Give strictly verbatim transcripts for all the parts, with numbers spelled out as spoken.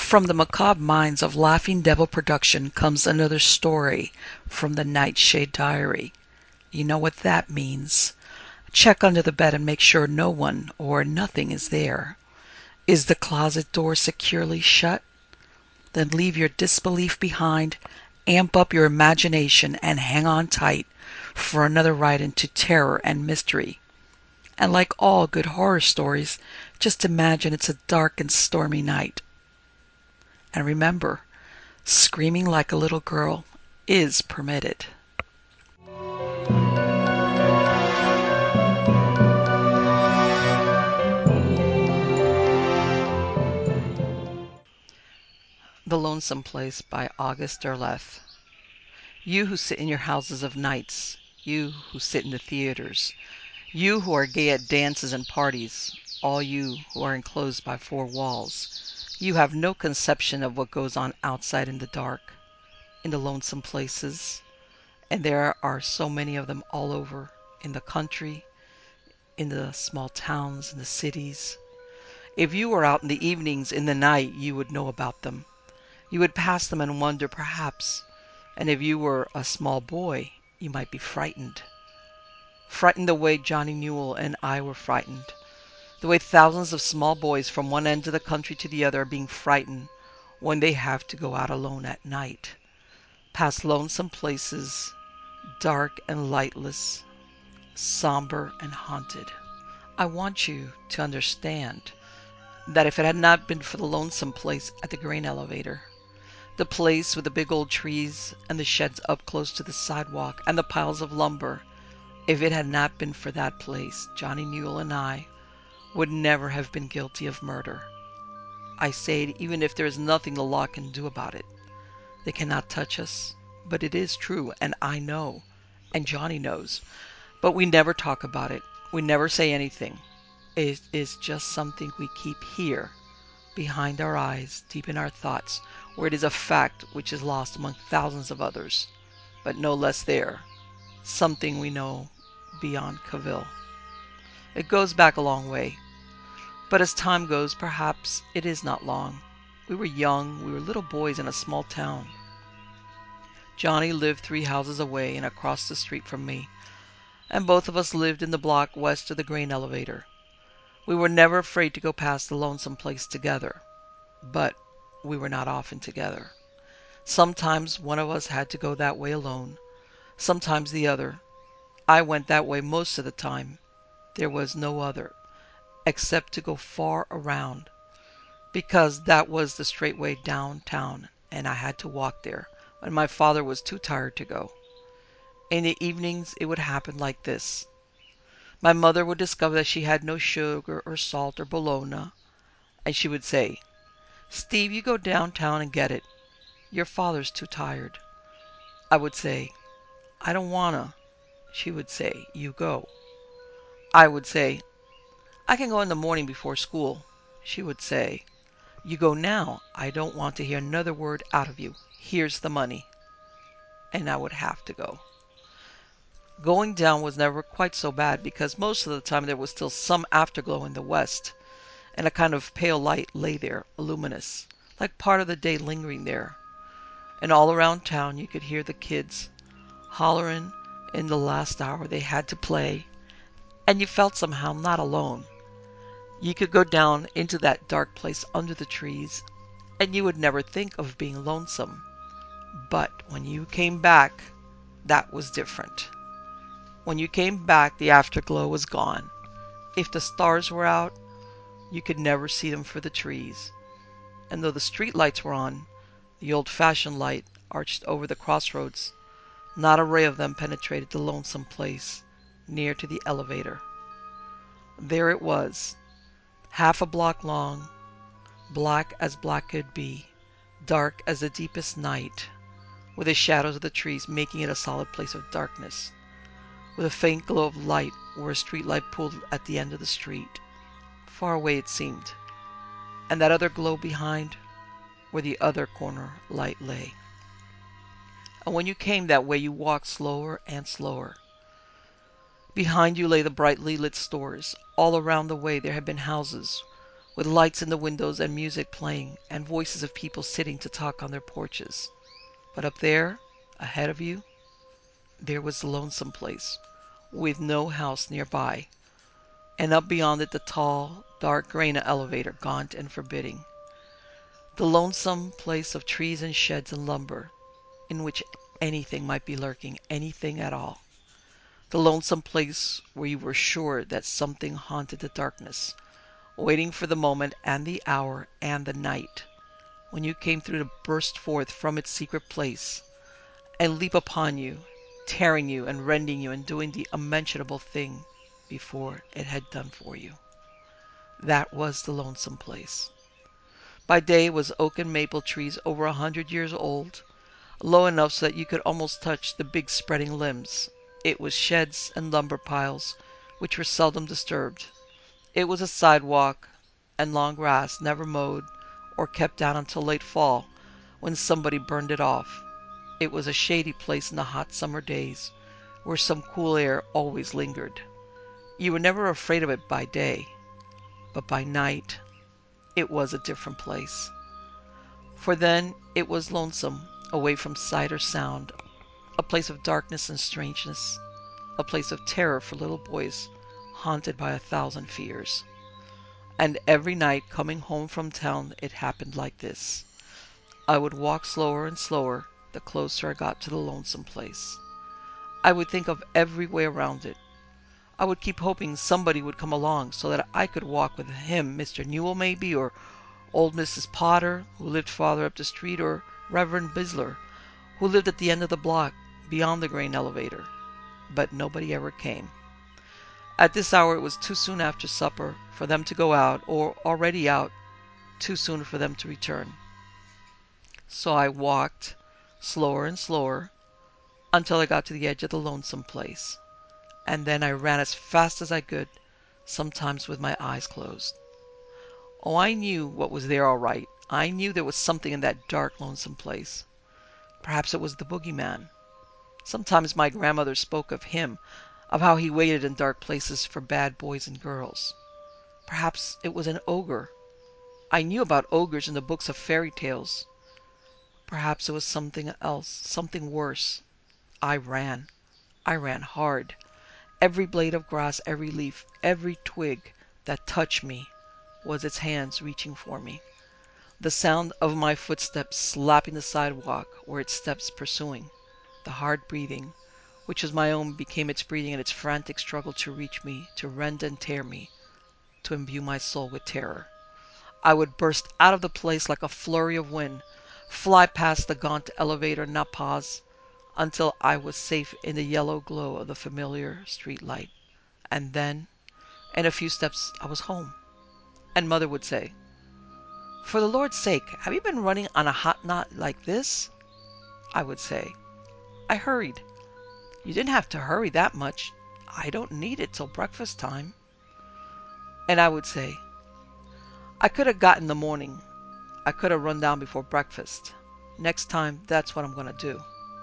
From the macabre minds of Laughing Devil Production comes another story from the Nightshade Diary. You know what that means. Check under the bed and make sure no one or nothing is there. Is the closet door securely shut? Then leave your disbelief behind, amp up your imagination, and hang on tight for another ride into terror and mystery. And like all good horror stories, just imagine it's a dark and stormy night. And remember, screaming like a little girl is permitted. The Lonesome Place by August Derleth. You who sit in your houses of nights, you who sit in the theaters, you who are gay at dances and parties, all you who are enclosed by four walls, you have no conception of what goes on outside in the dark, in the lonesome places, and there are so many of them all over, in the country, in the small towns, in the cities. If you were out in the evenings, in the night, you would know about them. You would pass them and wonder, perhaps. And if you were a small boy, you might be frightened. Frightened the way Johnny Newell and I were frightened. The way thousands of small boys from one end of the country to the other are being frightened when they have to go out alone at night. Past lonesome places, dark and lightless, somber and haunted. I want you to understand that if it had not been for the lonesome place at the grain elevator, the place with the big old trees and the sheds up close to the sidewalk and the piles of lumber, if it had not been for that place, Johnny Newell and I would never have been guilty of murder. I say it even if there is nothing the law can do about it. They cannot touch us, but it is true, and I know, and Johnny knows. But we never talk about it. We never say anything. It is just something we keep here, behind our eyes, deep in our thoughts, where it is a fact which is lost among thousands of others, but no less there, something we know beyond cavil. It goes back a long way, but as time goes, perhaps it is not long. We were young, we were little boys in a small town. Johnny lived three houses away and across the street from me, and both of us lived in the block west of the grain elevator. We were never afraid to go past the lonesome place together, but we were not often together. Sometimes one of us had to go that way alone, sometimes the other. I went that way most of the time. There was no other, except to go far around, because that was the straight way downtown, and I had to walk there when my father was too tired to go. In the evenings it would happen like this. My mother would discover that she had no sugar or salt or bologna, and she would say, "Steve, you go downtown and get it. Your father's too tired." I would say, "I don't wanna." She would say, "You go." I would say, "I can go in the morning before school." She would say, "You go now. I don't want to hear another word out of you. Here's the money." And I would have to go. Going down was never quite so bad because most of the time there was still some afterglow in the west, and a kind of pale light lay there, luminous, like part of the day lingering there. And all around town you could hear the kids hollering in the last hour they had to play, and you felt somehow not alone. You could go down into that dark place under the trees, and you would never think of being lonesome. But when you came back, that was different. When you came back, the afterglow was gone. If the stars were out, you could never see them for the trees. And though the street lights were on, the old-fashioned light arched over the crossroads, not a ray of them penetrated the lonesome place near to the elevator. There it was, half a block long, black as black could be, dark as the deepest night, with the shadows of the trees making it a solid place of darkness, with a faint glow of light where a street light pulled at the end of the street. Far away it seemed, and that other glow behind where the other corner light lay. And when you came that way you walked slower and slower. Behind you lay the brightly lit stores. All around the way there had been houses, with lights in the windows and music playing and voices of people sitting to talk on their porches. But up there, ahead of you, there was the lonesome place, with no house nearby, and up beyond it the tall, dark grain elevator, gaunt and forbidding. The lonesome place of trees and sheds and lumber, in which anything might be lurking, anything at all. The lonesome place where you were sure that something haunted the darkness, waiting for the moment and the hour and the night when you came through to burst forth from its secret place and leap upon you, tearing you and rending you and doing the unmentionable thing before it had done for you. That was the lonesome place. By day it was oak and maple trees over a hundred years old, low enough so that you could almost touch the big spreading limbs. It was sheds and lumber piles, which were seldom disturbed. It was a sidewalk and long grass, never mowed or kept down until late fall, when somebody burned it off. It was a shady place in the hot summer days, where some cool air always lingered. You were never afraid of it by day, but by night it was a different place. For then it was lonesome, away from sight or sound, a place of darkness and strangeness, a place of terror for little boys, haunted by a thousand fears. And every night coming home from town it happened like this. I would walk slower and slower the closer I got to the lonesome place. I would think of every way around it. I would keep hoping somebody would come along so that I could walk with him, Mister Newell maybe, or old Missus Potter, who lived farther up the street, or Reverend Bisler, who lived at the end of the block beyond the grain elevator. But nobody ever came. At this hour it was too soon after supper for them to go out, or already out, too soon for them to return. So I walked slower and slower until I got to the edge of the lonesome place, and then I ran as fast as I could, sometimes with my eyes closed. Oh, I knew what was there all right. I knew there was something in that dark, lonesome place. Perhaps it was the boogeyman. Sometimes my grandmother spoke of him, of how he waited in dark places for bad boys and girls. Perhaps it was an ogre. I knew about ogres in the books of fairy tales. Perhaps it was something else, something worse. I ran. I ran hard. Every blade of grass, every leaf, every twig that touched me was its hands reaching for me. The sound of my footsteps slapping the sidewalk were its steps pursuing. The hard breathing, which was my own, became its breathing and its frantic struggle to reach me, to rend and tear me, to imbue my soul with terror. I would burst out of the place like a flurry of wind, fly past the gaunt elevator, not pause, until I was safe in the yellow glow of the familiar street light. And then, in a few steps, I was home. And Mother would say, "For the Lord's sake, have you been running on a hot knot like this?" I would say, "I hurried." "You didn't have to hurry that much. I don't need it till breakfast time." And I would say, "I could have got in the morning. I could have run down before breakfast. Next time, that's what I'm going to do."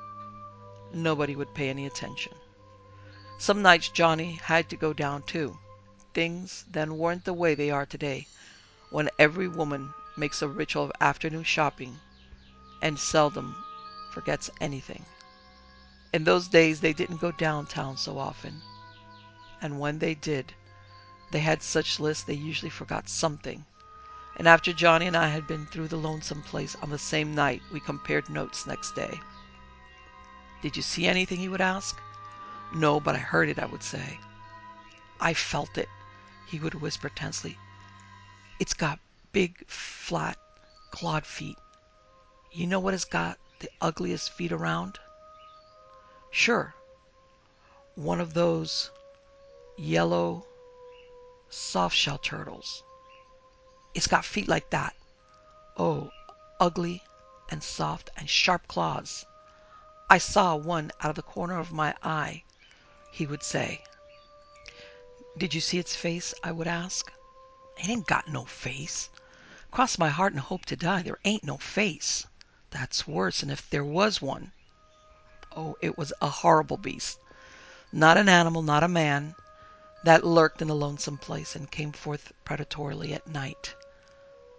Nobody would pay any attention. Some nights Johnny had to go down too. Things then weren't the way they are today, when every woman makes a ritual of afternoon shopping and seldom forgets anything. In those days they didn't go downtown so often, and when they did, they had such lists they usually forgot something. And after Johnny and I had been through the lonesome place on the same night, we compared notes next day. "Did you see anything?" he would ask. "No, but I heard it," I would say. "I felt it," he would whisper tensely. "It's got big, flat, clawed feet. You know what has got the ugliest feet around?" "Sure." "One of those yellow soft-shell turtles. It's got feet like that. Oh, ugly and soft and sharp claws. I saw one out of the corner of my eye," he would say. "Did you see its face?" I would ask. "It ain't got no face. Cross my heart and hope to die, there ain't no face. That's worse than if there was one." Oh, it was a horrible beast. Not an animal, not a man, that lurked in a lonesome place and came forth predatorily at night.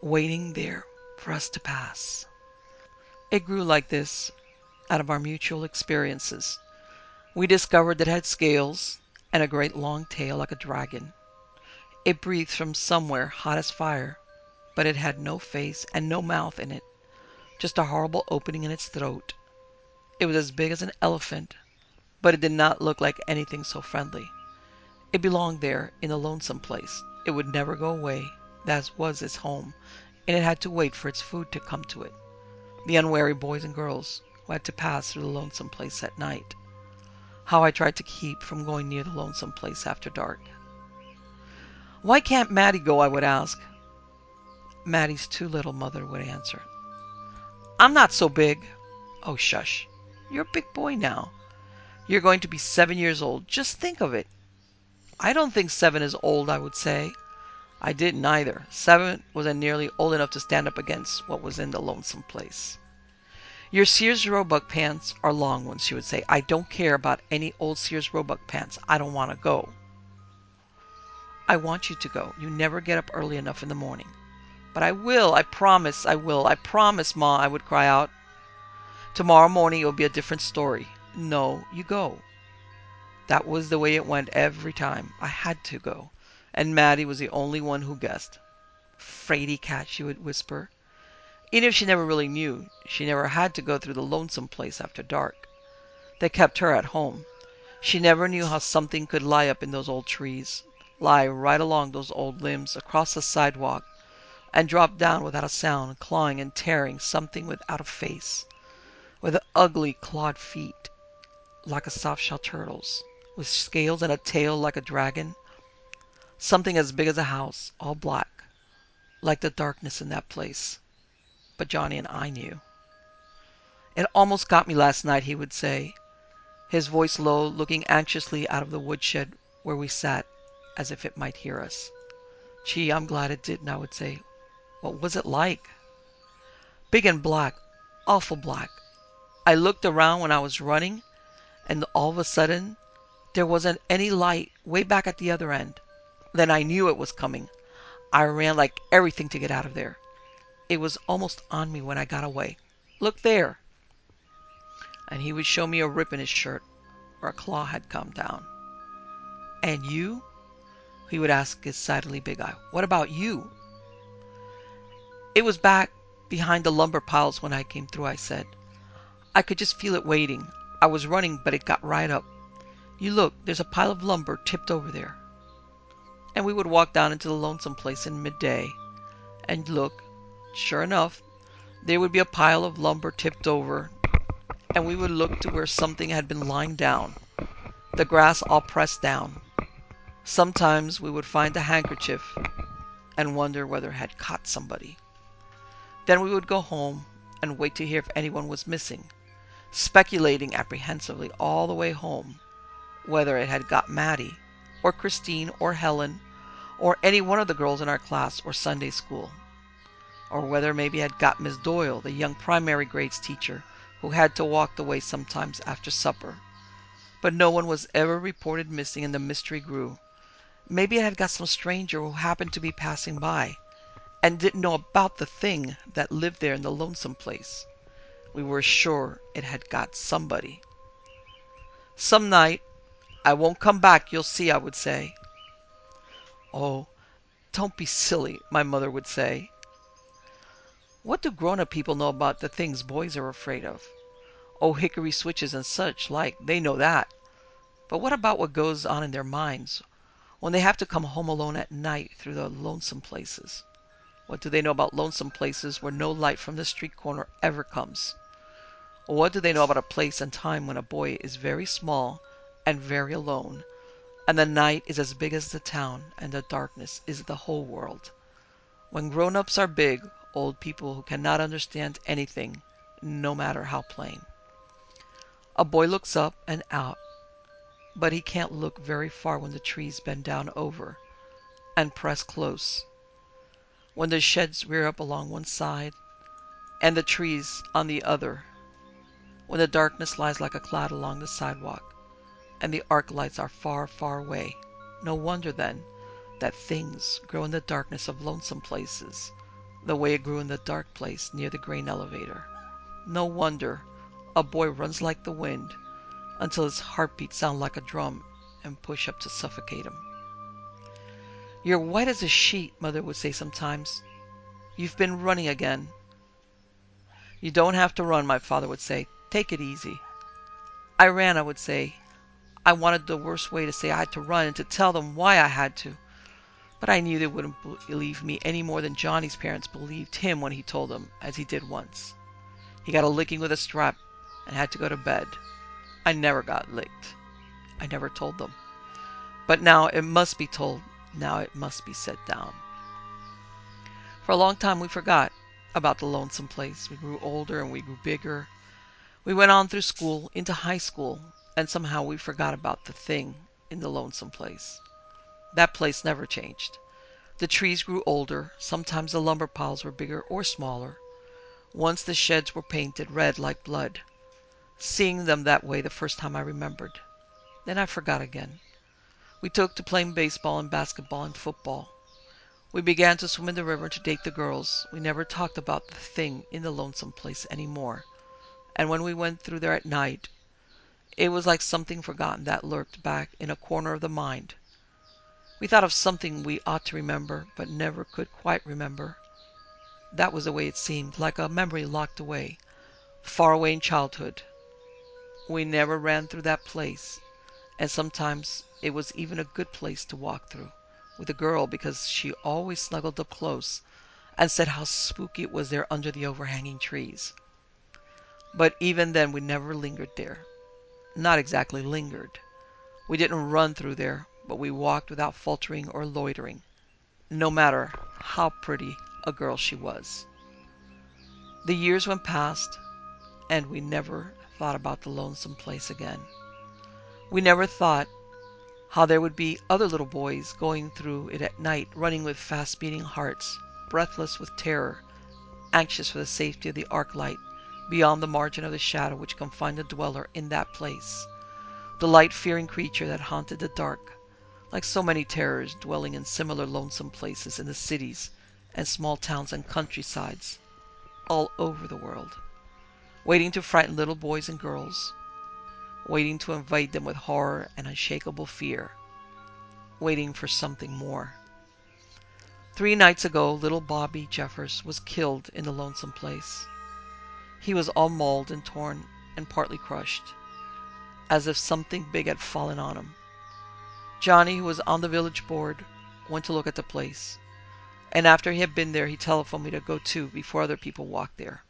waiting there for us to pass. It grew like this out of our mutual experiences. We discovered that it had scales and a great long tail like a dragon. It breathed from somewhere hot as fire, but it had no face and no mouth in it, just a horrible opening in its throat. It was as big as an elephant, but it did not look like anything so friendly. It belonged there in a lonesome place. It would never go away. That was its home, and it had to wait for its food to come to it. The unwary boys and girls who had to pass through the lonesome place at night. How I tried to keep from going near the lonesome place after dark. "Why can't Maddie go?" I would ask. "Maddie's too little," Mother would answer. "I'm not so big." "Oh, shush. You're a big boy now. You're going to be seven years old. Just think of it." "I don't think seven is old," I would say. I didn't either. Seven wasn't nearly old enough to stand up against what was in the lonesome place. "Your Sears Roebuck pants are long ones," she would say. "I don't care about any old Sears Roebuck pants. I don't want to go." "I want you to go. You never get up early enough in the morning." "But I will. I promise I will. I promise, Ma," I would cry out. "Tomorrow morning it will be a different story." "No, you go." That was the way it went every time. I had to go. And Maddie was the only one who guessed. "Fraidy cat," she would whisper. Even if she never really knew, she never had to go through the lonesome place after dark. They kept her at home. She never knew how something could lie up in those old trees, lie right along those old limbs, across the sidewalk, and drop down without a sound, clawing and tearing something without a face, with ugly clawed feet, like a soft-shell turtle's, with scales and a tail like a dragon, something as big as a house, all black, like the darkness in that place. But Johnny and I knew. "It almost got me last night," he would say, his voice low, looking anxiously out of the woodshed where we sat, as if it might hear us. "Gee, I'm glad it didn't," I would say. "What was it like?" "Big and black, awful black. I looked around when I was running, and all of a sudden there wasn't any light way back at the other end. Then I knew it was coming. I ran like everything to get out of there. It was almost on me when I got away. Look there." And he would show me a rip in his shirt where a claw had come down. "And you?" he would ask his sidily big eye. "What about you?" "It was back behind the lumber piles when I came through," I said. "I could just feel it waiting. I was running, but it got right up. You look, there's a pile of lumber tipped over there." And we would walk down into the lonesome place in midday, and look, sure enough, there would be a pile of lumber tipped over, and we would look to where something had been lying down, the grass all pressed down. Sometimes we would find a handkerchief and wonder whether it had caught somebody. Then we would go home and wait to hear if anyone was missing, speculating apprehensively all the way home whether it had got Maddie, or Christine, or Helen, or any one of the girls in our class or Sunday school, or whether maybe it had got Miss Doyle, the young primary grades teacher who had to walk the way sometimes after supper. But no one was ever reported missing, and the mystery grew. Maybe it had got some stranger who happened to be passing by and didn't know about the thing that lived there in the lonesome place. We were sure it had got somebody. "Some night I won't come back, you'll see," I would say. "Oh, don't be silly," my mother would say. "What do grown-up people know about the things boys are afraid of? Oh, hickory switches and such like, they know that. But what about what goes on in their minds when they have to come home alone at night through the lonesome places? What do they know about lonesome places where no light from the street corner ever comes? Or what do they know about a place and time when a boy is very small and very alone, and the night is as big as the town, and the darkness is the whole world? When grown-ups are big, old people who cannot understand anything, no matter how plain. A boy looks up and out, but he can't look very far when the trees bend down over and press close, when the sheds rear up along one side and the trees on the other, when the darkness lies like a cloud along the sidewalk and the arc lights are far, far away. No wonder, then, that things grow in the darkness of lonesome places the way it grew in the dark place near the grain elevator. No wonder a boy runs like the wind until his heartbeat sounds like a drum and push up to suffocate him. "You're white as a sheet," Mother would say sometimes. "You've been running again." "You don't have to run," my father would say. "Take it easy." I ran, I would say. I wanted the worst way to say I had to run and to tell them why I had to. But I knew they wouldn't believe me any more than Johnny's parents believed him when he told them, as he did once. He got a licking with a strap and had to go to bed. I never got licked. I never told them. But now it must be told. Now it must be set down. For a long time we forgot about the lonesome place. We grew older and we grew bigger. We went on through school, into high school, and somehow we forgot about the thing in the lonesome place. That place never changed. The trees grew older. Sometimes the lumber piles were bigger or smaller. Once the sheds were painted red like blood. Seeing them that way the first time I remembered. Then I forgot again. We took to playing baseball and basketball and football. We began to swim in the river and to date the girls. We never talked about the thing in the lonesome place anymore. And when we went through there at night, it was like something forgotten that lurked back in a corner of the mind. We thought of something we ought to remember, but never could quite remember. That was the way it seemed, like a memory locked away, far away in childhood. We never ran through that place, and sometimes it was even a good place to walk through with a girl because she always snuggled up close and said how spooky it was there under the overhanging trees. But even then we never lingered there. Not exactly lingered. We didn't run through there, but we walked without faltering or loitering, no matter how pretty a girl she was. The years went past, and we never thought about the lonesome place again. We never thought how there would be other little boys going through it at night, running with fast-beating hearts, breathless with terror, anxious for the safety of the arc light beyond the margin of the shadow which confined the dweller in that place, the light-fearing creature that haunted the dark, like so many terrors dwelling in similar lonesome places in the cities and small towns and countrysides all over the world, waiting to frighten little boys and girls, waiting to invade them with horror and unshakable fear, waiting for something more. Three nights ago, little Bobby Jeffers was killed in the lonesome place. He was all mauled and torn and partly crushed, as if something big had fallen on him. Johnny, who was on the village board, went to look at the place, and after he had been there, he telephoned me to go too before other people walked there.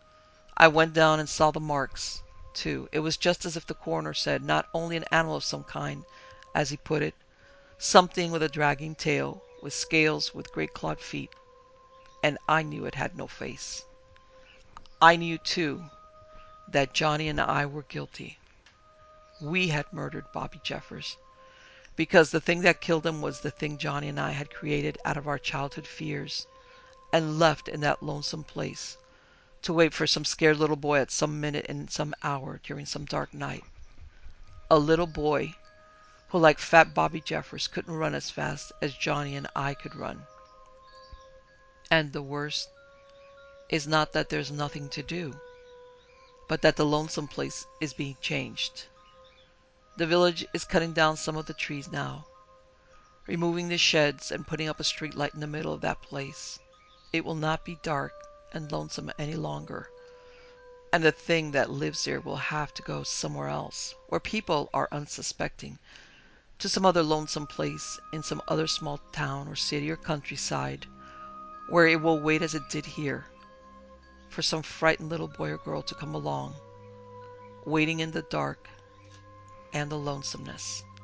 I went down and saw the marks, too. It was just as if the coroner said not only an animal of some kind, as he put it, something with a dragging tail, with scales, with great clawed feet, and I knew it had no face. I knew, too, that Johnny and I were guilty. We had murdered Bobby Jeffers, because the thing that killed him was the thing Johnny and I had created out of our childhood fears and left in that lonesome place to wait for some scared little boy at some minute in some hour during some dark night. A little boy who, like fat Bobby Jeffers, couldn't run as fast as Johnny and I could run. And the worst is not that there's nothing to do, but that the lonesome place is being changed. The village is cutting down some of the trees now, removing the sheds and putting up a street light in the middle of that place. It will not be dark and lonesome any longer, and the thing that lives there will have to go somewhere else, where people are unsuspecting, to some other lonesome place in some other small town or city or countryside, where it will wait as it did here, for some frightened little boy or girl to come along, waiting in the dark and the lonesomeness.